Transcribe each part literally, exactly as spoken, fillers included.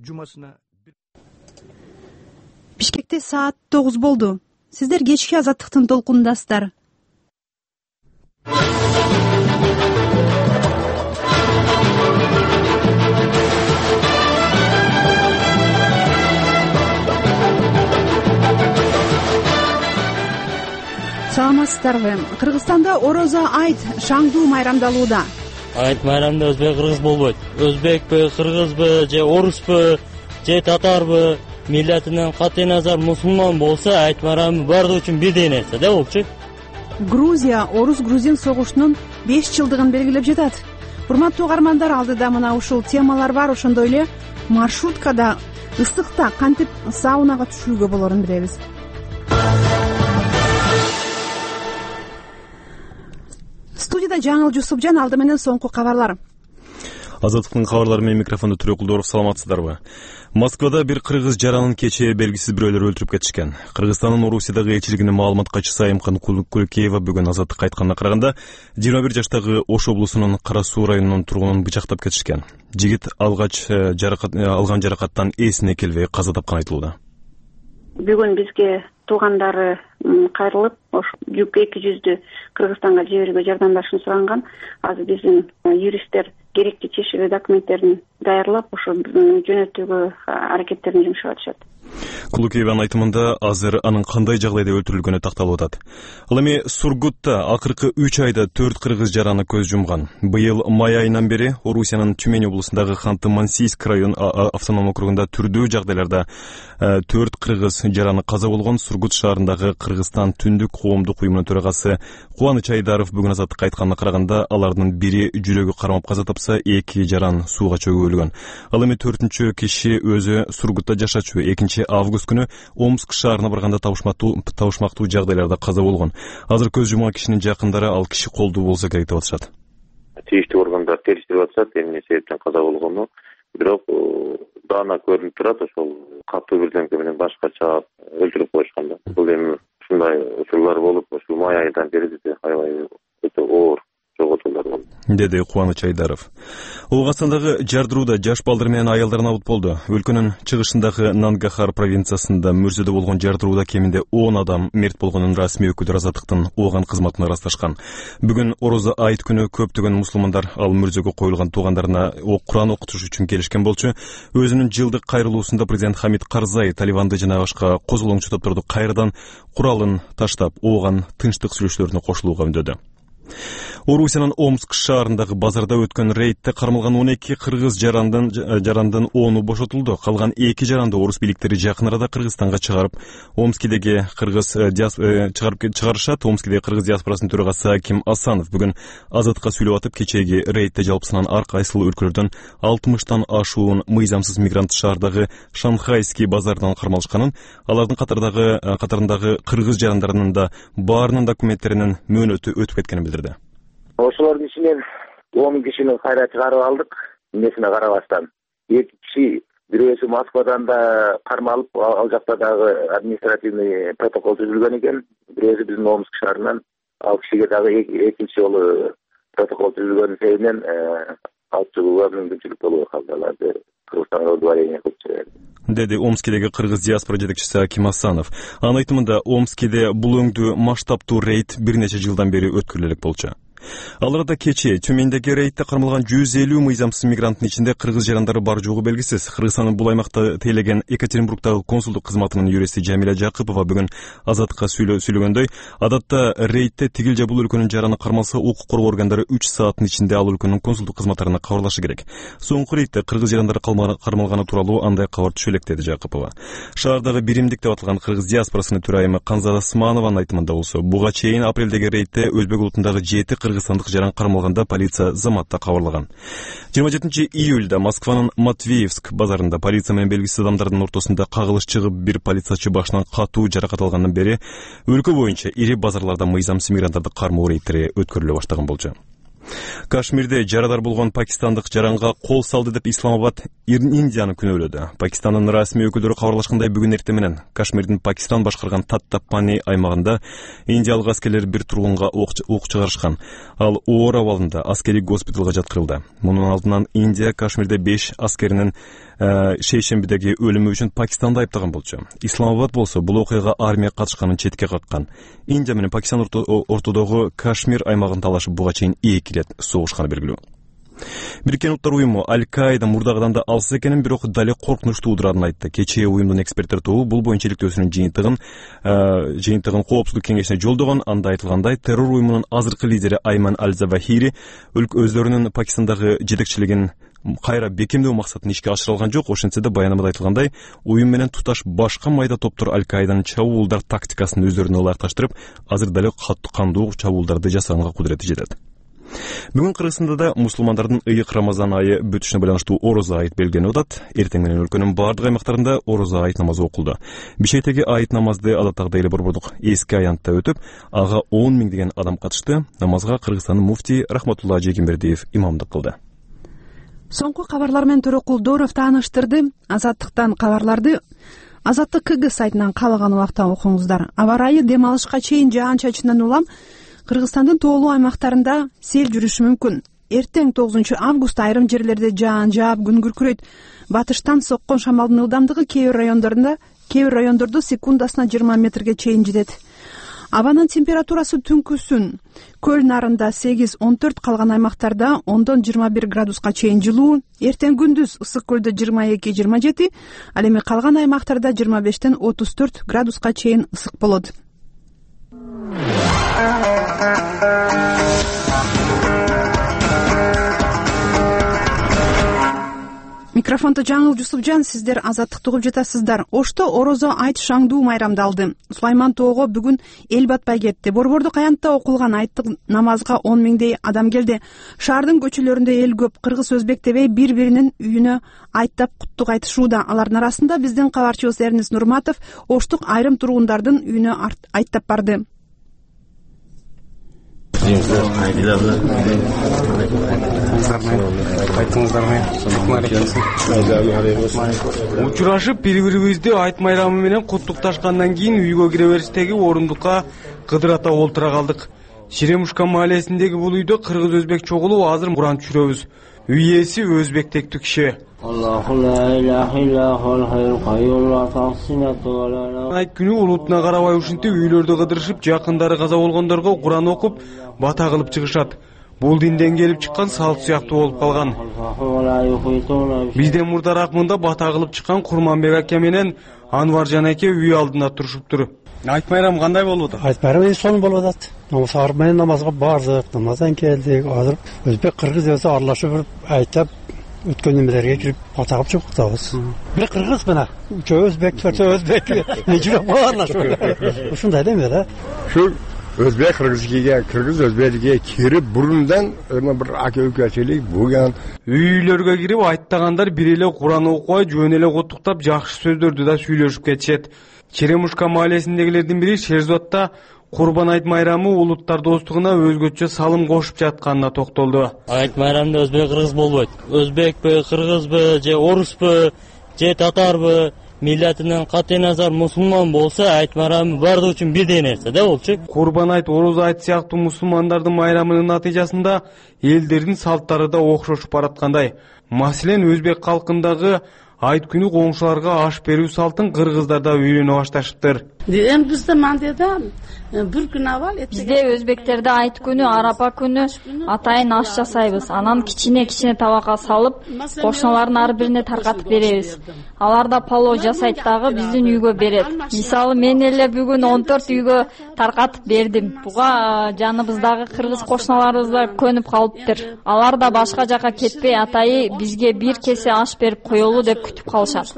жумасына. Бишкекте саат тогуз болду. Сиздер кечки азаттыктын толкундасыздар. Саламатсыздарбы? Кыргызстанда Орозо айт шаңдуу майрамдалууда. Айт майрамда өзбек кыргыз болбойт. Өзбекпи, кыргызбы, же оруспу, же татарбы, миллетинен кат'ий назар мусулман болсо айт майрамы баардыгы үчүн бирдей нерсе да болчу. Грузия орус-грузин согушунун беш жылдыгын белгилеп жатат. Урматтуу угармандар, алдыда мына ушул темалар бар, ошондой эле маршруткада ысыкта кантип саунага түшүүгө болорун билебиз. Студияда Жаңыл Жусупжан, алды менен соңку кабарлар. Азаттыктын кабарлары менен микрофондо Түрөкулдоров. Саламатсыздарбы? Москвада бир кыргыз жаранын кечээ белгисиз бирөөлөр өлтүрүп кетишкен. Кыргызстандын Орусиядагы элчилигинин маалымат катчысы Айымкан Кулукеева бүгүн Азаттыкка айтканына караганда жыйырма бир жаштагы Ош облусунун Кара Суу районунун тургунун бычактап кетишкен. Жигит алгач жаракат алган жаракаттан эсине келбей каза тапкан айтылууда. Бүгүн бизге туугандары кайрылып, ош жүк эки жүздү Кыргызстанга жиберүүгө жардамдашууну суранган. Азыр биздин юристтер керектүү чечили документтерин даярлап, ошо жөнөтүүгө аракеттерин жумшап атышат. Кулукееванын айтымында азыр анын кандай жагдайда өлтүрүлгөнү такталып атат. Ал эми Сургутта акыркы үч айда төрт кыргыз жараны көз жумган. Быйыл май айынан бери Орусиянын Тюмень облусундагы Ханты-Мансийск район автоном округунда түрдүү жагдайларда төрт кыргыз жараны каза болгон. Сургут шаарындагы Кыргызстан түндүк коомдук уюмунун төрагасы Кубаныч Айдаров бүгүн Азаттыкка айтканына караганда алардын бири жүрөгү кармап каза тапса, эки жаран сууга чөгүп өлгөн. Ал эми төртүнчү киши өзү Сургутта жашачу. экинчи август күнү Омск шаарына барганда табышмактуу жагдайларда каза болгон. Азыр көз жумган кишинин жакындары ал киши колдуу болсо керек деп атышат. Тийиштүү органдар териштирип атышат, эмне себептен каза болгону. Бирок даана көрүнүп турат, ошол катуу бирдемке менен башка чаап өлтүрүп коюшкан да. Бул эми ушундай учурлар болуп, ушул май айынан бери бизде аябай өтө оор жоготуулар болду, деди Кубаныч Айдаров. Ооганстандагы жардырууда жаш балдар менен аялдар набыт болду. Өлкөнүн чыгышындагы Нангахар провинциясында мөрзөдө болгон жардырууда кеминде он адам мерт болгонун расмий өкүлдөр Азаттыктын Ооган кызматына ырасташкан. Бүгүн Орозо айт күнү көптөгөн мусулмандар ал мөрзөгө коюлган туугандарына Куран окутуш үчүн келишкен болчу. Өзүнүн жылдык кайрылуусунда президент Хамид Карзай Таливанды жана башка козголоңчу топторду кайрадан куралын таштап, Ооган тынчтык сүйлөшүүлөрүнө кошулууга үндөдү. Орусиянын Омск шаарындагы базарда өткөн рейдте кармалган он эки кыргыз жарандын жарандын ону бошотулду. Калган эки жаранды орус бийликтери жакын арада Кыргызстанга чыгарып, Омскидеги кыргыз чыгарып чыгарышат. Омскидеги кыргыз диаспорасынын төрагасы Аким Асанов бүгүн Азаттыкка сүйлөп атып, кечеги рейдте жалпысынан ар кайсыл өлкөлөрдөн алтымыштан ашуун мыйзамсыз мигрант шаардагы Шанхайский базардан кармалышканын, алардын катардагы катарындагы кыргыз жарандарынын да баарынын документтеринин мөөнөтү өтүп кеткенин билдирди. Ошолордун ичинен он кишини кайра чыгарып алдык, эмнесине карабастан. Эки киши, бирөөсү Москвадан да кармалып, ал жакта дагы административный протокол түзүлгөн экен. Бирөөсү биздин Омск шаарынан, ал кишиге дагы экинчи жолу протокол түзүлгөн себебинен алып чыгууга мүмкүнчүлүк болуп калды. Аларды Кыргызстанга удвоение кылып жиберди, деди Омскидеги кыргыз диаспора жетекчиси Аким Асанов. Анын айтымында Омскиде бул өңдүү масштабтуу рейд бир нече жылдан бери өткөрүлө элек болчу. Аларда кечээ Тюмендеги рейдте кармалган жүз элүү мыйзамсыз мигранттын ичинде кыргыз жарандары бар жогу белгисиз. Кыргызстандын бул аймакта тейлеген Екатеринбургдагы консулдук кызматынын юристи Жамиля Жакыпова бүгүн Азаттыкка сүйлөгөндөй, адатта рейдте тигил же бул өлкөнүн жараны кармалса, укук коргоо органдары үч сааттын ичинде ал өлкөнүн консулдук кызматтарына кабарлашы керек. Соңку рейдте кыргыз жарандары кармалганы тууралуу андай кабар түшө элек, деди Жакыпова. Шаардагы биримдик деп аталган кыргыз диаспорасынын төрайымы Канзада Османованын айтымында болсо, буга чейин апрелдеги рейдте Өзбек улутундагы жети кыргызстандык жаран кармалганда полиция заматта кабарлаган. жыйырма жетинчи июлда Москванын Матвеевск базарында полиция менен белгисиз адамдардын ортосунда кагылыш чыгып, бир полициячы башынан катуу жаракат алгандан бери өлкө боюнча ири базарларда мыйзамсыз мигранттарды кармоо рейдтери өткөрүлө баштаган болчу. Кашмирде жарадар болгон пакистандык жаранга кол салды деп Исламабад Индияны күнөөлөдү. Пакистандын расмий өкүлдөрү кабарлашкандай, бүгүн эртең менен Кашмирдин Пакистан башкарган Таттапани аймагында индиялык аскерлер бир тургунга ок чыгарышкан. Ал оор абалында аскерий госпиталга жаткырылды. Мунун алдынан Индия Кашмирде беш аскеринин шейшембидеги өлүмү үчүн Пакистанды айыптаган болчу. Исламабад болсо бул окуяга армия катышканын четке каккан. Индия менен Пакистан ортодогу Кашмир аймагын талашып буга чейин эки ирет согушканы белгилүү. Бириккен Уттар уюму Аль-Каида мурдагыдан да алсыз экенин, бирок дале коркунуч туудураарын айтты. Кечээ уюмдун эксперттер тобу бул боюнча иликтөөсүнүн жыйынтыгын жыйынтыгын коопсуздук кеңешине жолдогон. Анда айтылгандай, террор уюмунун азыркы лидери Айман Аль-Завахири өзлөрүнүн Пакистандагы жетекчилигин кайра бекемдөө максатын ишке ашыра алган жок. Ошентсе да баянамада айтылгандай, уюм менен туташ башка майда топтор Аль-Каиданын чабуулдар тактикасын өздөрүнө ылайыкташтырып, азыр дале кандуу чабуулдарды жасаганга кудурети жетет. Бүгүн Кыргызстанда да мусулмандардын ыйык Рамазан айы бүтүшүнө байланыштуу ороза айт белгиленип атат. Эртең менен өлкөнүн бардык аймактарында ороза айт намазы окулду. Бишкектеги айт намазды адаттагыдай эле борбордук эски аянтта өтүп, ага он миңдеген адам катышты. Намазга Кыргызстандын муфтии Рахматулла Жегенбердиев имамдык кылды. Соңку кабарлар менен Төрөкулдоров тааныштырды. Азаттыктан кабарларды Азаттык КГ сайтынан каалаган убакта окуңуздар. Аба ырайы дем алышка чейин жаан-чачындан улам Кыргызстандын тоолуу аймактарында сел жүрүшү мүмкүн. Эртең тогузунчу август айрым жерлерде жаан жаап күн күркүрөйт. Батыштан соккон шамалдын ылдамдыгы кээ бир райондордо кээ бир райондордо секундасына жыйырма метрге чейин жетет. Абанын температурасы түнкүсүн Көл нарында сегиз он төрт, калган аймактарда ондон жыйырма бир градуска чейин жылуу. Эртең күндүз Ысык көлдө жыйырма эки жыйырма жети, ал эми калган аймактарда жыйырма бештен отуз төрт градуска чейин ысык болот. Микрофонто Жаңыл Жусупжан, сиздер Азаттыкты угуп жатасыздар. Ошто орозо айт шаңдуу майрамдалды. Сулайман тоого бүгүн эл батпай кетти. Борбордук аянтта окулган айттык намазга он миңдей адам келди. Шаардын көчөлөрүндө эл көп. Кыргыз өзбек дебей бири-биринин үйүнө айттап куттук айтышууда. Алардын арасында биздин кабарчыбыз Эрнис Нурматов оштук айрым тургундардын үйүнө айттап барды. Учурашып бири-бирибизди айт майрамы менен куттукташкандан кийин үйгө кире бериштеги орундукка кыдырата олтура калдык. Шеремушка маалесиндеги бул үйдө кыргыз өзбек чогулуп азыр Куран түшүрөбүз. Үй ээси өзбек тектүү киши. Айт күнү улутуна карабай ушинтип үйлөрдө кыдырышып, жакындары каза болгондорго Куран окуп, бата кылып чыгышат. Бул динден келип чыккан салт сыяктуу болуп калган. Бизден мурдараак мында бата кылып чыккан Курманбек аке менен Анваржан аке үй алдында турушуптур. Айт майрам кандай болуп атат? Айт майрам сонун болуп атат. Намаз менен намазга бардык, намаздан келдик. Азыр өзбек кыргыз өзү аралашып айттап өткөн немелерге кирип бата кылып чыктабыз. Бир кыргыз мына, үчөө өзбек, төртөө өзбек. Нече баарлашып. Ушундай эме да. Şu Özbek Kırgızlığa, Kırgız Özbekliğe kirip burundan bir aka öküçülük bugün. Үйлөргө кирип айттагандар бир эле Куран окубай, жөн эле куттуктап, жакшы сөздөрдү да сүйлөшүп кетишет. Черемушка маалесиндегилердин бири Шерзотта Курбан айт майрамы улуттар достугуна өзгөчө салым кошуп жатканына токтолду. Айт майрамда өзбек кыргыз болбойт. Өзбекпи, кыргызбы, же оруспу, же татарбы, миллетинен катъи назар мусулман болсо айт майрамы бардыгы үчүн бирдей нерсе да болчу. Курбан айт, ороз айт сыяктуу мусулмандардын майрамынын натыйжасында элдердин салттары да окшошуп бараткандай. Маселен, өзбек калкындагы айт күнү коңшуларга аш берүү салтын кыргыздар да үйрөнө башташыптыр. Бизде өзбектерде айт күнү, арапа күнү атайын аш жасайбыз. Анан кичине-кичине табакка салып, кошуналардын ар бирине таркатып беребиз. Алар да палоо жасайт дагы биздин үйгө берет. Мисалы, мен эле бүгүн он төрт үйгө таркатып бердим. Буга жаныбыздагы кыргыз кошуналарыбыз да көнүп калыптыр. Алар да башка жака кетпей атайы бизге бир кесе аш берип коелу деп күтүп калышат.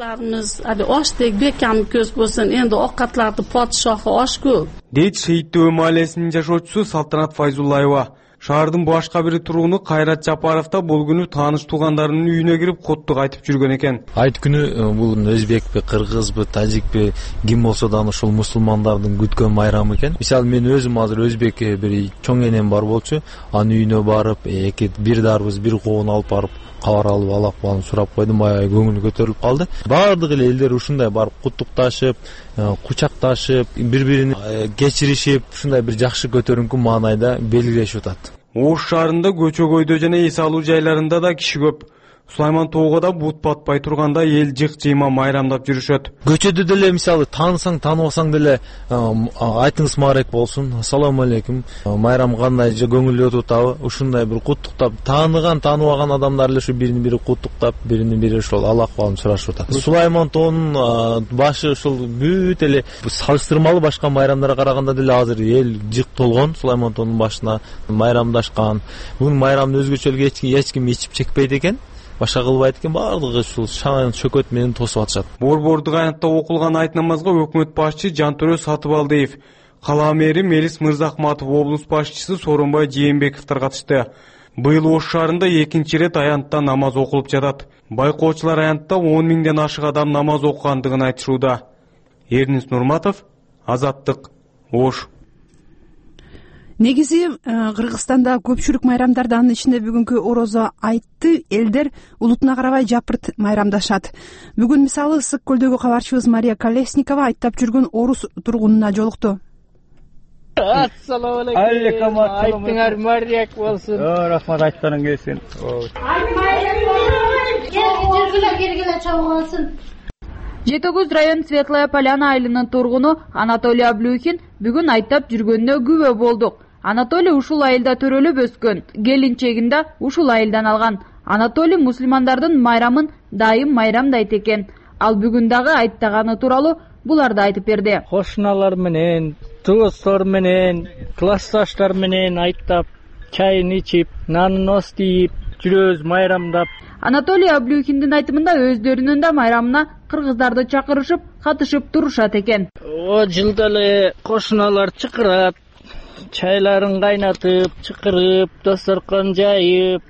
Endi ovqatlarni podshohi osh-ku. Дейт Шейиттөө маалесинин жашоочусу Салтанат Файзуллаева. Шаардын башка бир тургуну Кайрат Жапаров да бул күнү тааныш туугандарынын үйүнө кирип куттук айтып жүргөн экен. Айт күнү бул өзбекпи, кыргызбы, тажикпи, ким болсо да ошол мусулмандардын күткөн майрамы экен. Мисалы, мен өзүм азыр өзбек бир чоң энем бар болчу. Анын үйүнө барып, эки бир дарбыз, бир коон алып барып, кабар алып, алак балын сурап койдум, аябай көңүл көтөрүлүп калды. Бардык эле элдер ушундай барып куттукташып, кучакташып, бири-бирин кечиришип, ушундай бир жакшы көтөрүңкү маанайда белгилешип атат. Ош шаарында көчөгөйдө жана эс алуу жайларында да киши көп. Сулайман тоого да бут батпай турганда эл жык жыйма майрамдап жүрүшөт. Көчөдө деле мисалы таанысаң, тааныбасаң деле айтыңыз маарек болсун. Ассаламу алейкум. Майрам кандай же көңүлдүү өтүп атабы? Ушундай бир куттуктап, тааныган, тааныбаган адамдар эле ушу бирин бири куттуктап, бирин бири ошол Аллах кылып сурашып атат. Сулайман тоонун башы ушул бүт эле салыштырмалуу башка майрамдарга караганда деле азыр эл жык толгон. Сулайман тоонун башына майрамдашкан. Бүгүн майрамды өзгөчөлүк эч ким ичип чекпейт экен. Башка кылбайт экен, баардыгы ушул шаң чөкөт менен тосуп атышат. Борбордук аянтта окулган айт намазга өкмөт башчы Жантөрө Сатыбалдиев, кала мэри Мелис Мырзахматов, облус башчысы Сооронбай Жээнбековдор катышты. Быйыл Ош шаарында экинчи ирет аянтта намаз окулуп жатат. Байкоочулар аянтта он миңден ашык адам намаз окугандыгын айтышууда. Эрнис Нурматов, Азаттык, Ош. Негизи Кыргызстанда көпчүлүк майрамдарда, анын ичинде бүгүнкү орозо айтты элдер улутуна карабай жапырт майрамдашат. Бүгүн мисалы Ысык көлдөгү кабарчыбыз Мария Колесникова айттап жүргөн орус тургунуна жолукту. Ассаламу алейкум. Айтыңар Марияк болсун. Рахмат, айтканың келсин. Келгиле чабылсын. жети тогуз район Светлая Поляна айылынын тургуну Анатолий Аблюхин бүгүн айттап жүргөнүнө күбө болдук. Анатолий ушул айылда төрөлүп өскөн, келинчегин да ушул айылдан алган. Анатолий мусулмандардын майрамын дайым майрамдайт экен. Ал бүгүн дагы айттаганы тууралуу буларды айтып берди. Кошуналар менен, туустар менен, классташтар менен айттап, чайын ичип, нанын остип, жүрөбүз майрамдап. Анатолий Аблюхиндин айтымында өздөрүнүн да майрамына кыргыздарды чакырышып, катышып турушат экен. О жылда эле кошуналар чакырат, чайларын кайнатып, чакырып, дасторкон жайып,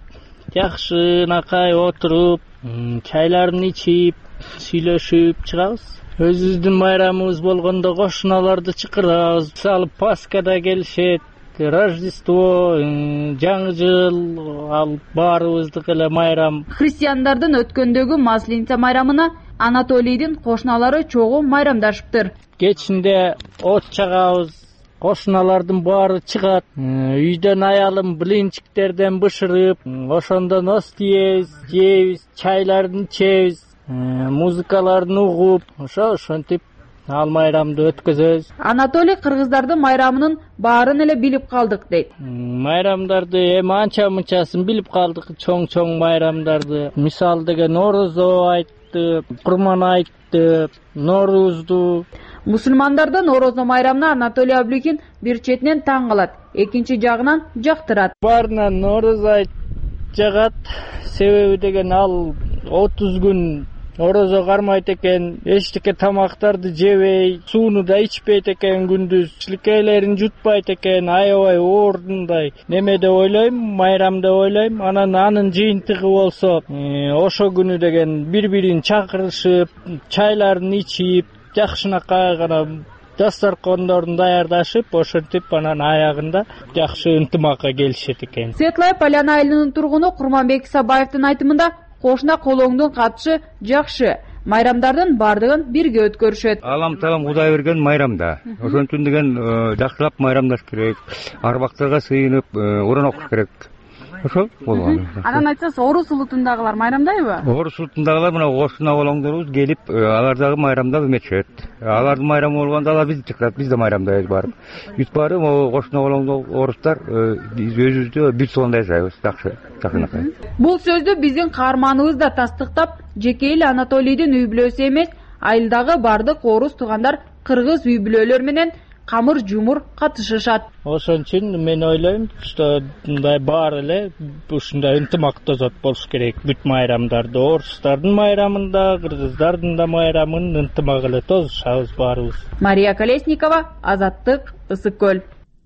жакшынакай отуруп, чайларын ичип, сүйлөшүп чыгабыз. Өзүбүздүн майрамыбыз болгондо кошуналарды чакырабыз. Мисалы Пасхада келишет, Рождество, жаңы жыл, ал баарыбыздык эле майрам. Христиандардын өткөндөгү Масленица майрамына Анатолийдин кошуналары чогуу майрамдашыптыр. Кечинде от чагабыз, кошуналардын баары чыгат. Үйдөн аялым блинчиктерден бышырып, ошондон ост тиебиз, жейбиз, чайларын ичебиз, музыкаларын угуп, ошо ошентип ал майрамды өткөзөбүз. Анатолий кыргыздардын майрамынын баарын эле билип калдык дейт. Майрамдарды эми анча мынчасын билип калдык, чоң-чоң майрамдарды. Мисалы деген орозо айтты, Курман айтты, Ноорузду. Мусулмандардын орозо майрамына Анатолий Аблюхин бир четинен таң калат, экинчи жагынан жактырат. Баарынан орозо айт жагат, себеби деген ал отуз күн орозо кармайт экен, эчтеке тамактарды жебей, сууну да ичпейт экен күндүз, чилкейлерин жутпайт экен, аябай оорундай. Неме деп ойлойм, майрам деп ойлойм. Анан анын жыйынтыгы болсо, ошо күнү деген бири-бирин чакырышып, чайларын ичип, жакшынакай гана дасторкондорун даярдашып, ошентип анан аягында жакшы ынтымакка келишет экен. Светлая Поляна айылынын тургуну Курманбек Сабаевдин айтымында кошуна колоңдун катышы жакшы. Майрамдардын бардыгын бирге өткөрүшөт. Алам талам Кудай берген майрамда. Ошонтун деген жакшылап майрамдаш керек. Арбактарга сыйынып, Уран окуш керек. Ошол болгон. Анан айтсаңыз, орус улутундагылар майрамдайбы? Орус улутундагылар мына кошуна колоңдорубуз келип, алар дагы майрамдап эметишет. Алардын майрамы болгондо алар бизди чакырат, биз да майрамдайбыз барып. Бүт барып, кошуна колоңдо орустар өзүбүздү бир сонда жашайбыз, жакшы, жакшынакай. Бул сөздү биздин каарманыбыз да тастыктап, жеке эле Анатолийдин үй бүлөсү эмес, айылдагы бардык орус туугандар кыргыз үй бүлөлөр менен камыр жумур катышышат. Ошон үчүн мен ойлойм, что мындай баары эле ушундай ынтымактуу болуш керек. Бүт майрамдарды, орустардын майрамында, кыргыздардын да майрамын ынтымак эле тосушабыз баарыбыз. Мария Колесникова, Азаттык, Ысык көл.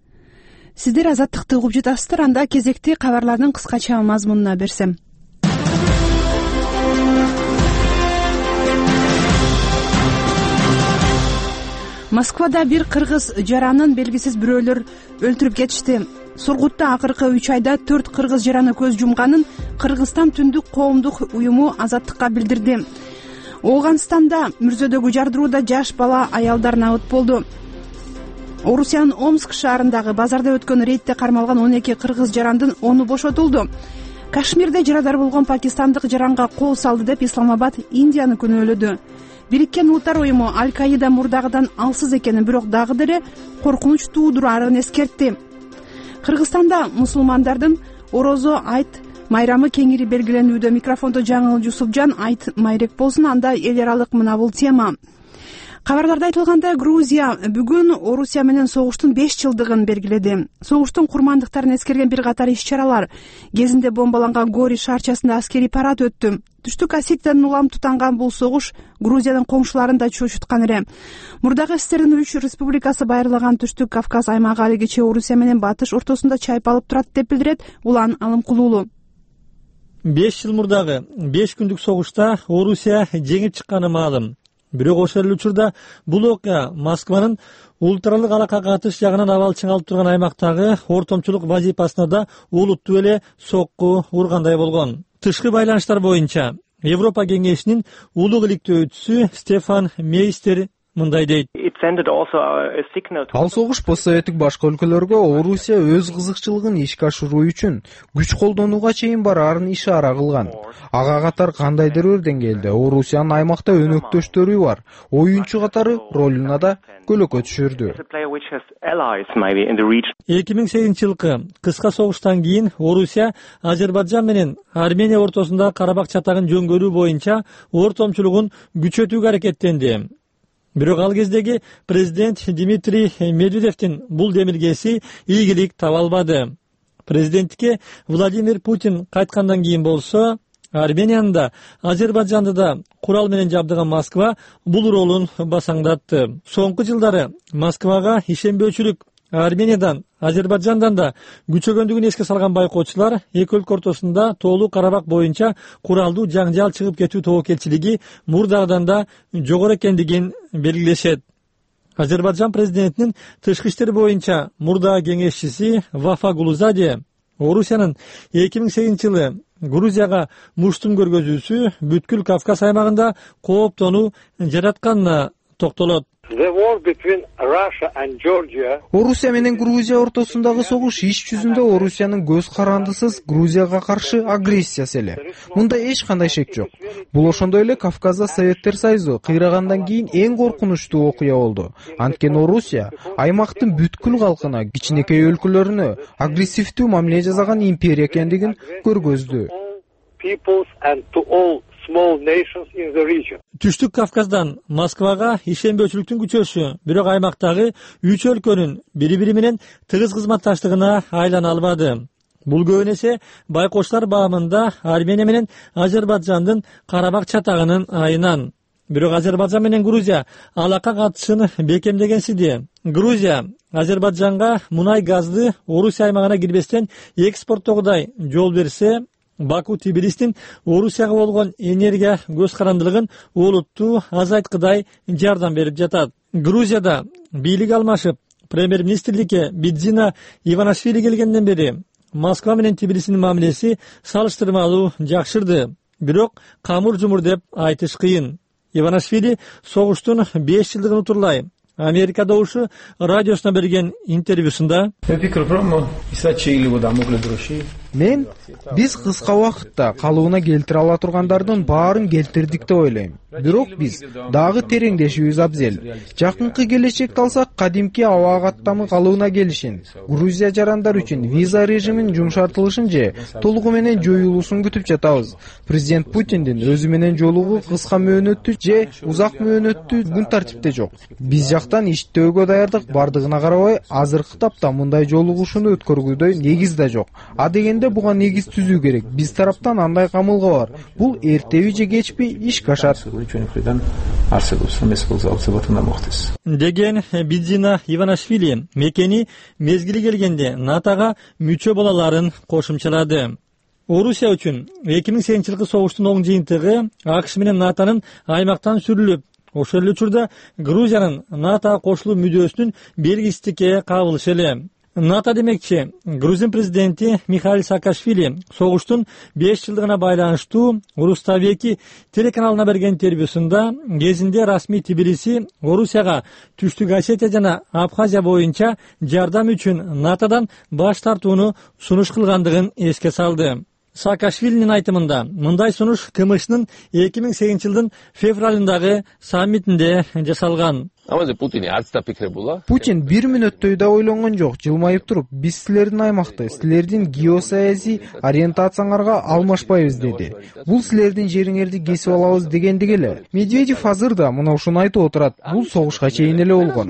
Сиздер Азаттыкты угуп жатасыздар, анда кезекти кабарлардын кыскача мазмунуна берсем. Москвада бир кыргыз жаранын белгисиз бирөөлөр өлтүрүп кетишти. Сургутта акыркы үч айда төрт кыргыз жараны көз жумганын Кыргызстан түндүк коомдук уюму Азаттыкка билдирди. Ооганстанда мүрзөдөгү жардырууда жаш бала аялдар набыт болду. Орусиянын Омск шаарындагы базарда өткөн рейдте кармалган он эки кыргыз жарандын ону бошотулду. Кашмирде жарадар болгон пакистандык жаранга кол салды деп Исламабад Индияны күнөөлөдү. Бириккен Улуттар уюму Аль-Каида мурдагыдан алсыз экенин, бирок дагы деле коркунуч туудурарын эскертти. Кыргызстанда мусулмандардын орозо айт майрамы кеңири белгиленүүдө. Микрофондо Жаңыл Жусупжан. Айт майрек болсун, анда эл аралык мына бул тема. Кабарларда айтылгандай, Грузия бүгүн Орусия менен согуштун беш жылдыгын белгиледи. Согуштун курмандыктарын эскерген бир катар иш-чаралар кезинде бомбаланган Гори шаарчасында аскерий парад өттү. Түштүк Осетиядан улам тутанган бул согуш Грузиянын коңшуларын да чочуткан эле. Мурдагы эстердин үч республикасы байырлаган Түштүк Кавказ аймагы алигиче Орусия менен батыш ортосунда чайпалып турат деп билдирет Улан Алымкулуулу. беш жыл мурдагы беш күндүк согушта Орусия жеңип чыкканы маалым. Бирок ошол эле учурда бул окуя Москванын улуттаралык алака катыш жагынан абал чыңалып турган аймактагы ортомчулук вазифасына да улуттуу эле сокку ургандай болгон. Тышкы байланыштар боюнча Европа кеңешинин улук иликтөөчүсү Стефан Мейстер мындай дейт. Ал согуш постсоветтик башка өлкөлөргө Орусия өз кызыкчылыгын ишке ашыруу үчүн күч колдонууга чейин бараарын ишара кылган. Ага катар кандайдыр бир деңгээлде Орусиянын аймакта өнөктөштөрү бар, оюнчу катары ролуна да көлөкө түшүрдү. эки миң сегизинчи жылкы кыска согуштан кийин Орусия Азербайджан менен Армения ортосунда Карабак чатагын жөнгөрүү боюнча ортомчулугун күчөтүүгө аракеттенди. Бирок ал кездеги президент Дмитрий Медведевдин бул демилгеси ийгилик таба албады. Президенттикке Владимир Путин кайткандан кийин болсо, Арменияны да, Азербайджанды да курал менен жабдыган Москва бул ролун басаңдатты. Соңку жылдары Москвага ишенбөөчүлүк Армениядан, Азербайджандан да күчөгөндүгүн эске салган байкоочулар эки өлкө ортосунда Тоолуу Карабак боюнча куралдуу жаңжал чыгып кетүү тобокелчилиги мурдагыдан да жогору экендигин белгилешет. Азербайджан президентинин тышкы иштер боюнча мурдагы кеңешчиси Вафа Гулузаде Орусиянын эки миң сегизинчи жылы Грузияга муштум көргөзүүсү бүткүл Кавказ аймагында кооптонуу жаратканына токтолот. Орусия менен Грузия ортосундагы согуш иш жүзүндө Орусиянын көз карандысыз Грузияга каршы агрессиясы эле. Мында эч кандай шек жок. Бул ошондой эле Кавказда Советтер Союзу кыйрагандан кийин эң коркунучтуу окуя болду. Анткени Орусия аймактын бүткүл калкына, кичинекей өлкөлөрүнө агрессивдүү мамиле жасаган империя экендигин көргөздү. Түштүк Кавказдан Москвага ишенбөөчүлүктүн күчөшү бирок аймактагы үч өлкөнүн бири-бири менен тыгыз кызматташтыгына айлана албады. Бул көбүн эсе байкоочулар баамында Армения менен Азербайджандын Карабак чатагынын айынан. Бирок Азербайджан менен Грузия алака катышын бекемдегенсиди. Грузия Азербайджанга мунай газды Орусия аймагына кирбестен экспорттоогудай жол берсе, Баку Тбилисин Орусияга болгон энергия көз карандылыгын олуттуу азайткыдай жардам берип жатат. Грузияда бийлик алмашып, премьер-министрликке Бидзина Иванашвили келгенден бери Москва менен Тбилисинин мамилеси салыштырмалуу жакшырды. Бирок камур жумур деп айтыш кыйын. Иванашвили согуштун беш жылдыгын утурлай Америка добушу радиосуна берген интервьюсунда мен биз кыска убакытта калыбына келтире ала тургандардын баарын келтирдик деп ойлойм. Бирок биз дагы тереңдешүүбүз абзел. Жакынкы келечекти алсак, кадимки аба каттамы калыбына келишин, Грузия жарандар үчүн виза режимин жумшартылышын же толугу менен жоюлуусун күтүп жатабыз. Президент Путиндин өзү менен жолугуу кыска мөөнөттүү же узак мөөнөттүү күн тартипте жок. Биз жактан иштөөгө даярдык бардыгына карабай, азыркы тапта мындай жолугушууну өткөргүдөй негиз да жок. А дегенде буга негиз түзүү керек. Биз тараптан андай камылга бар. Бул эртеби же кечпи ишке ашат деген Бидзина Иванашвили мекени мезгили келгенде НАТОга мүчө болаларын кошумчалады. Орусия үчүн эки миң сегизинчи жылкы согуштун оң жыйынтыгы АКШ менен НАТОнун аймактан сүрүлүп, ошол эле учурда Грузиянын НАТОга кошулуу мүдөөсүнүн белгисиздикке кабылышы эле. НАТО демекчи, Грузин президенти Михаил Саакашвили согуштун беш жылдыгына байланыштуу Руставеки телеканалына берген интервьюсунда кезинде расмий Тбилиси Орусияга Түштүк Осетия жана Абхазия боюнча жардам үчүн НАТОдон баш тартууну сунуш кылгандыгын эске салды. Саакашвилинин айтымында мындай сунуш КМШнын эки миң сегизинчи жылдын февралындагы саммитинде жасалган. Путин бир мүнөттөй да ойлонгон жок, жылмайып туруп, биз силердин аймакты, силердин геосаясий ориентацияңарга алмашпайбыз деди. Бул силердин жериңерди кесип алабыз дегендик эле. Медведев азыр да мына ушуну айтып отурат. Бул согушка чейин эле болгон.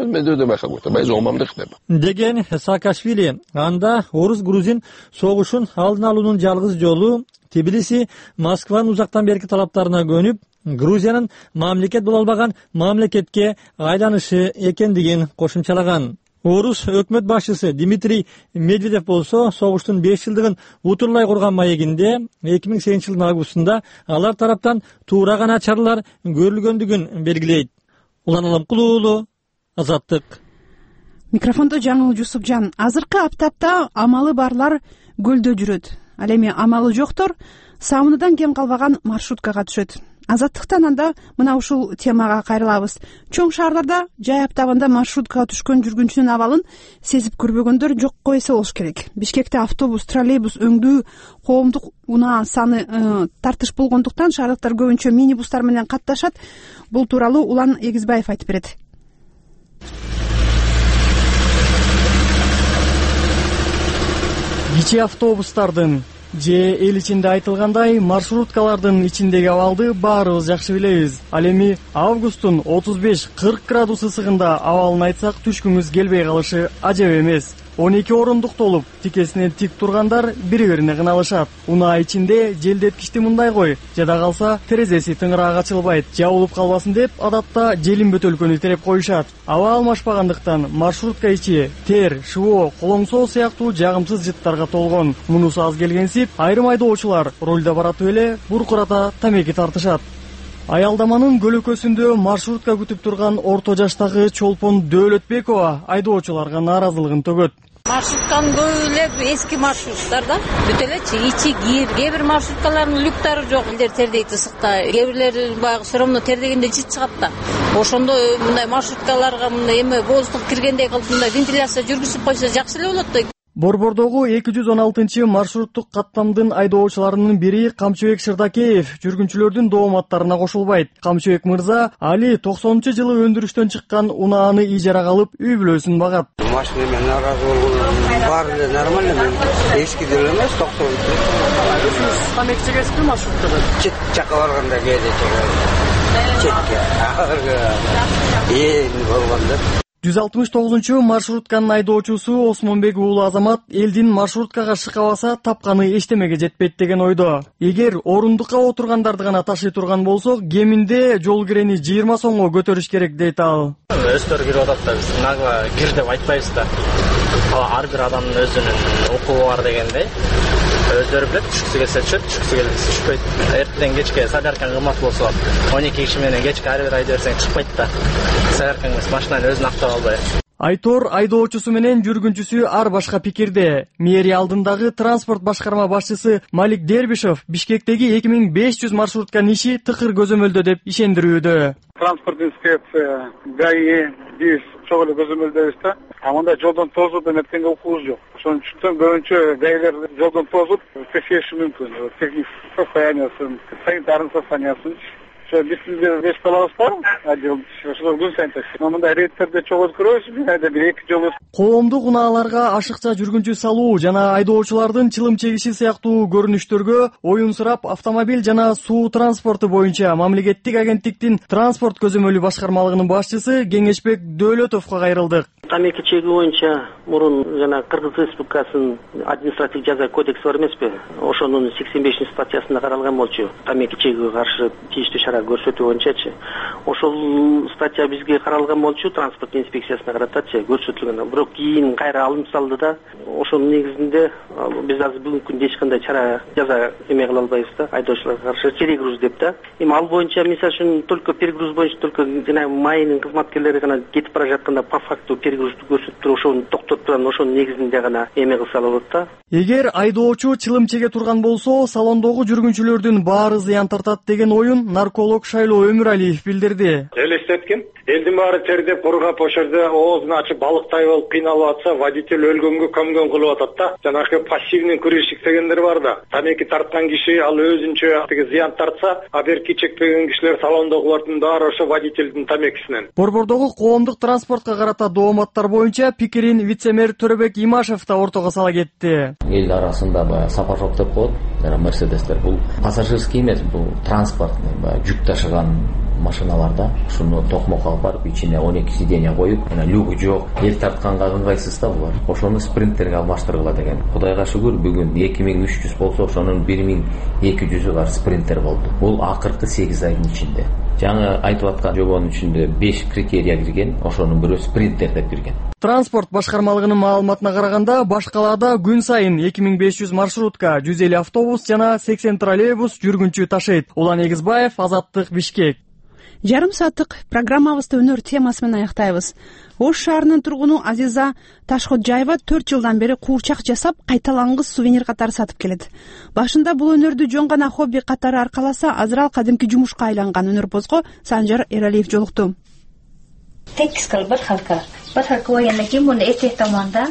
Деген Саакашвили, анда орус-грузин согушун алдын алуунун жалгыз жолу Тбилиси Москванын узактан берки талаптарына көнүп, Грузиянын мамлекет боло албаган мамлекетке айланышы экендигин кошумчалаган. Орус өкмөт башчысы Дмитрий Медведев болсо согуштун беш жылдыгын утурлай курган маегинде эки миң сегизинчи жылдын августунда алар тараптан туура гана чаралар көрүлгөндүгүн белгилейт. Улан Аламкулуу, Азаттык. Микрофондо Жаңыл Жусупжан. Азыркы аптапта амалы барлар көлдө жүрөт. Ал эми амалы жоктор саунадан кем калбаган маршруткага түшөт. Азаттыктан анда мына ушул темага кайрылабыз. Чоң шаарларда жай аптабында маршруткага түшкөн жүргүнчүнүн абалын сезип көрбөгөндөр жокко эсе болуш керек. Бишкекте автобус, троллейбус өңдүү коомдук унаа саны э, тартыш болгондуктан шаардыктар көбүнчө минибустар менен катташат. Бул тууралуу Улан Эгизбаев айтып берет. Кичи автобустардын же эл ичинде айтылгандай маршруткалардын ичиндеги абалды баарыбыз жакшы билебиз. Ал эми августтун отуз беш кырк градус ысыгында абалын айтсак түшкүңүз келбей калышы ажап эмес. он эки орундук толуп, тикесинен тик тургандар бири-бирине кыналышат. Унаа ичинде желдеткичти мындай кой, жада калса терезеси тыңыраак ачылбайт. Жабылып калбасын деп адатта желим бөтөлкөнү тереп коюшат. Аба алмашпагандыктан маршрутка ичи тер, шоо, колоңсоо сыяктуу жагымсыз жыттарга толгон. Мунусу аз келгенсип, айрым айдоочулар рулда баратып эле буркурата тамеки тартышат. Аялдаманын көлөкөсүндө маршрутка күтүп турган орто жаштагы Чолпон Дөөлөтбекова айдоочуларга нааразылыгын төгөт. Маршрутканын көбү эле эски маршруттар да. Бүт элечи ичи кир. Кээ бир маршруткалардын люктары жок. Элдер тердейт ысыкта. Кээ бирлери баягы сыромно тердегенде жыт чыгат да. Ошондо мындай маршруткаларга мындай эме воздух киргендей кылып мындай вентиляция жүргүзүп койсо жакшы эле болот да. Борбордогу эки жүз он алтынчы маршруттук каттамдын айдоочуларынын бири Камчыбек Шырдакеев жүргүнчүлөрдүн дооматтарына кошулбайт. Камчыбек мырза али токсонунчу жылы өндүрүштөн чыккан унааны ижарага алып үй бүлөсүн багат. Машина менен нааразы болгон баары эле нормально, мен эски деле эмес, токсонунчу. Тамек чегесизби маршруткада? Чет жакка барганда кээде чегем. Четке. Ээн болгондо. жүз алтымыш тогузунчу маршрутканын айдоочусу Осмонбек уулу Азамат элдин маршруткага шыкабаса тапканы эчтемеге жетпейт деген ойдо. Эгер орундукка отургандарды гана ташый турган болсок, кеминде жол кирени жыйырма сомго көтөрүш керек дейт ал. Өстөр кирип атат да, биз нагла кир деп айтпайбыз да. Ар бир адамдын өзүнүн укугу бар дегендей. Өздөрү билет, түшкүсү келсе түшөт, түшкүсү келсе түшпөйт. Эртең кечке соляркаң кымбат болсо, он эки киши менен кечке ар бир айда берсең чыкпайт да. Соляркаң эмес, машинаны өзүн актап албай. Айтор айдоочусу менен жүргүнчүсү ар башка пикирде. Мэрия алдындагы транспорт башкарма башчысы Малик Дербишев Бишкектеги эки миң беш жүз маршрутканын иши тыкыр көзөмөлдө деп ишендирүүдө. Транспорт инспекция, ГАИ, биз чоң эле көзөмөлдөбүз да. Мындай жолдон тозуп эметкенге укугубуз жок. Ошон үчүн көбүнчө ГАИлер жолдон тозуп текшериши мүмкүн. Техникалык состояниясын, санитарный состояниясын. Şu biz sizde beş kalavuz var mı? Hadi şu gün sen taşı. Ama da reytlerde çok özgürüz. Hadi bir iki yolu. Коомдук унааларга ашыкча жүргүнчү салуу жана айдоочулардын чылым чегиши сыяктуу көрүнүштөргө оюн сурап автомобиль жана суу транспорту боюнча мамлекеттик агенттиктин транспорт көзөмөлү башкармалыгынын башчысы Кеңешбек Дөөлөтовго кайрылдык. Тамеки чегүү боюнча мурун жана Кыргыз Республикасынын административдик жаза кодекси бар эмеспи? Ошонун сексен бешинчи статьясында каралган болчу. Тамеки чегүүгө каршы тийиштүү чара көрсөтүү боюнчачы. Ошол статья бизге каралган болчу, транспорт инспекциясына каратачы көрсөтүлгөн. Бирок кийин кайра алынып салды да, ошонун негизинде биз азыр бүгүнкү күндө эч кандай чара жаза эме кыла албайбыз да, айдоочуларга каршы перегруз деп да. Эми ал боюнча мисалы үчүн только перегруз боюнча только жана майынын кызматкерлери гана кетип бара жатканда по факту перегрузду көрсөтүп туруп ошону токтотуп турган, ошонун негизинде гана эме кылса болот да. Эгер айдоочу чылым чеге турган болсо, салондогу жүргүнчүлөрдүн баары зыян тартат деген оюн нарколог Шайлоо Өмүралиев билдирди. берди. Элестеткин элдин баары тердеп ургап ошол жерде оозун ачып балыктай болуп кыйналып атса, водитель өлгөнгө көмгөн кылып атат да. Жанагы пассивный курильщик дегендер бар да. Тамеки тарткан киши ал өзүнчө тиги зыян тартса, а берки чекпеген кишилер салондогулардын баары ошо водительдин тамекисинен. Борбордогу коомдук транспортко карата дооматтар боюнча пикирин вице-мэр Төрөбек Имашев да ортого сала кетти. Эл арасында баягы сапаржок деп коет, жана мерседестер бул пассажирский эмес, бул транспортный, баягы жүк ташыган машиналарда ушуну токмокко алып барып ичине он эки сиденье коюп, мына люгу жок, эл тартканга ыңгайсыз да булар. Ошону спринтерге алмаштыргыла деген. Кудайга шүгүр, бүгүн эки миң үч жүз болсо, ошонун бир миң эки жүзү бар спринтер болду. Бул акыркы сегиз айдын ичинде. Жаңы айтып аткан жобонун ичинде беш критерия кирген, ошонун бирөө спринтер деп кирген. Транспорт башкармалыгынын маалыматына караганда, баш калаада күн сайын эки миң беш жүз маршрутка, жүз элүү автобус жана сексен троллейбус жүргүнчү ташыйт. Улан Эгизбаев, Азаттык, Бишкек. Жарым сааттык программабызды өнөр темасы менен аяктайбыз. Ош шаарынын тургуну Азиза Ташходжаева төрт жылдан бери куурчак жасап, кайталангыс сувенир катары сатып келет. Башында бул өнөрдү жөн гана хобби катары аркаласа, азыр ал кадимки жумушка айланган өнөрпозго Санжар Эралиев жолукту. Текскал бир халка. Бир халка ояндан кийин муну эстек томонда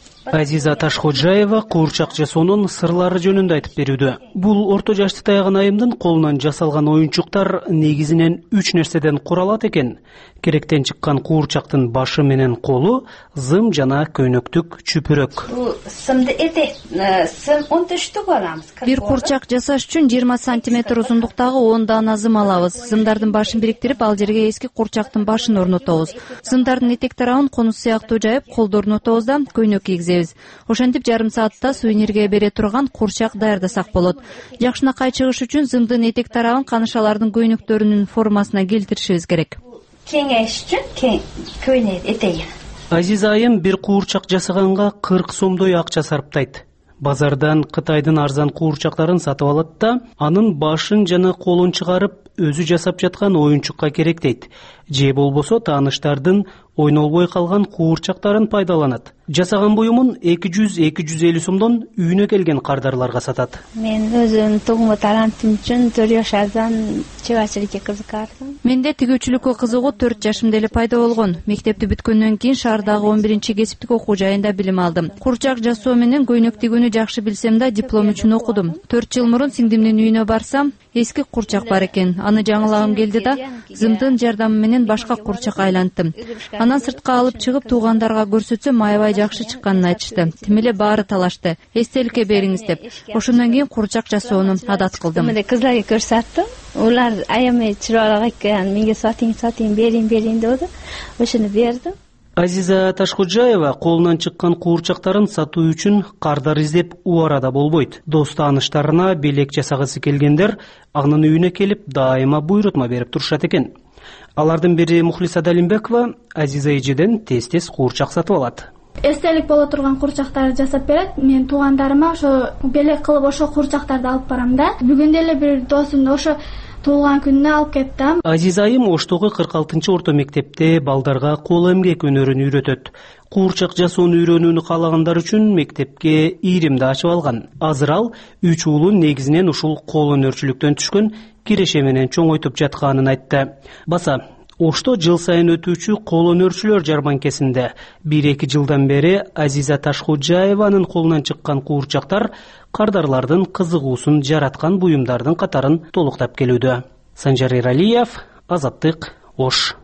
Азиза Ташходжаева куурчак жасоонун сырлары жөнүндө айтып берүүдө. Бул орто жашты таяган айымдын колунан жасалган оюнчуктар негизинен үч нерседен куралат экен. Керектен чыккан куурчактын башы менен колу, зым жана көйнөктүк чүпүрөк. Сымды этек, сым он үчтүк алабыз. Бир куурчак жасаш үчүн жыйырма сантиметр узундуктагы он даана зым алабыз. Зымдардын башын бириктирип, ал жерге эски куурчактын башын орнотобуз. Зымдардын этек тарабын конус сыяктуу жайып, колду орнотобуз да көйнөк кийгизебиз. Ошентип жарым саатта сувенирге бере турган куурчак даярдасак болот. Жакшынакай чыгыш үчүн зымдын этек тарабын канышалардын көйнөктөрүнүн формасына келтиришибиз керек. Кеңеш үчүн кең көйнөк этеги. Азиза айым бир куурчак жасаганга кырк сомдой акча сарптайт. Базардан Кытайдын арзан куурчактарын сатып алат да, анын башын жана колун чыгарып, өзү жасап жаткан оюнчукка керектейт. Же болбосо тааныштардын ойнолбой калган куурчактарын пайдаланат. Жасаган буюмун эки жүз эки жүз элүү сомдон үйүнө келген кардарларга сатат. Мен өзүм тугума талантым үчүн төрт жашардан чебачылыкка кызыкардым. Менде тигүүчүлүккө кызыгуу төрт жашымда эле пайда болгон. Мектепти бүткөндөн кийин шаардагы он биринчи кесиптик окуу жайында билим алдым. Куурчак жасоо менен көйнөк тигүүнү жакшы билсем да, диплом үчүн окудум. төрт жыл мурун сиңдимдин үйүнө барсам, эски куурчак бар экен. Аны жаңылагым келди да, зымдын жардамы менен башка куурчак айлантым. Анан сыртка алып чыгып туугандарга көрсөтсөм, аябай жакшы чыкканын айтышты. Тим эле баары талашты. Эстеликке бериңиз деп. Ошондон кийин куурчак жасоону адат кылдым. Мен кызларга көрсөттүм. Улар аябай чыралак экен. Менге сатың, сатың, берин, берин деди. Ошону бердим. Азиза Ташходжаева колунан чыккан куурчактарын сатуу үчүн кардар издеп убарада болбойт. Дос тааныштарына белек жасагысы келгендер анын үйүнө келип дайыма буйрутма берип турушат экен. Алардын бири Мухлиса Далимбекова Азиза эжеден тез-тез куурчак сатып алат. Эстелик боло турган куурчактарды жасап берет. Мен туугандарыма ошо белек кылып ошо куурчактарды алып барам да. Бүгүн деле бир досумду ошо туулган күнүнө алып кеттим. Азиза айым Оштогу кырк алтынчы орто мектепте балдарга кол эмгек өнөрүн үйрөтөт. Куурчак жасоону үйрөнүүнү каалагандар үчүн мектепке ийримди ачып алган. Азыр ал үч уулун негизинен ушул кол өнөрчүлүктөн түшкөн киреше менен чоңойтуп жатканын айтты. Баса Ошто жыл сайын өтүүчү кол өнөрчүлөр жарманкесинде бир-эки жылдан бери Азиза Ташходжаеванын колунан чыккан куурчактар кардарлардын кызыгуусун жараткан буюмдардын катарын толуктап келүүдө. Санжар Эралиев, Азаттык, Ош.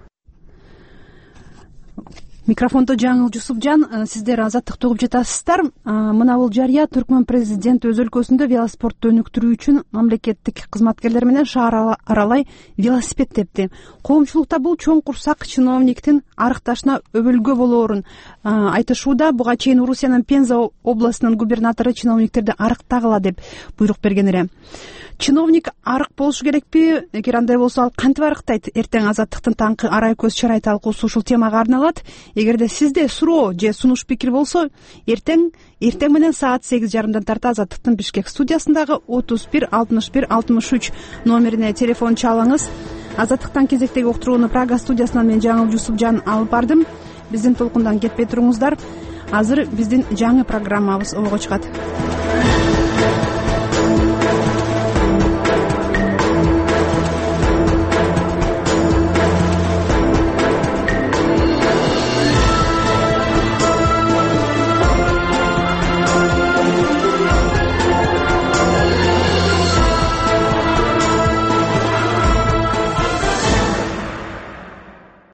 Микрофондо Жаңыл Жусупжан, сиздер Азаттыкты угуп жатасыздар. Мына бул жарыя Түркмөн президент өз өлкөсүндө велоспортту өнүктүрүү үчүн мамлекеттик кызматкерлер менен шаар аралай велосипед тепти. Коомчулукта бул чоң курсак чиновниктин арыкташына өбөлгө болоорун айтышууда. Буга чейин Орусиянын Пенза областынын губернатору чиновниктерди арыктагыла деп буйрук берген эле. Чиновник арык болушу керекпи? Эгер андай болсо ал кантип арыктайт? Эртең Азаттыктын таңкы арай көз чарай талкуусу ушул темага арналат. Эгерде сизде суроо же сунуш пикир болсо, эртең эртең менен саат сегиз жарымдан тарта Азаттыктын Бишкек студиясындагы отуз бир алтымыш бир алтымыш үч номерине телефон чалыңыз. Азаттыктан кезектеги уктурууну Прага студиясынан мен Жаңыл Жусупжан алып бардым. Биздин толкундан кетпей туруңуздар. Азыр биздин жаңы программабыз олго чыгат.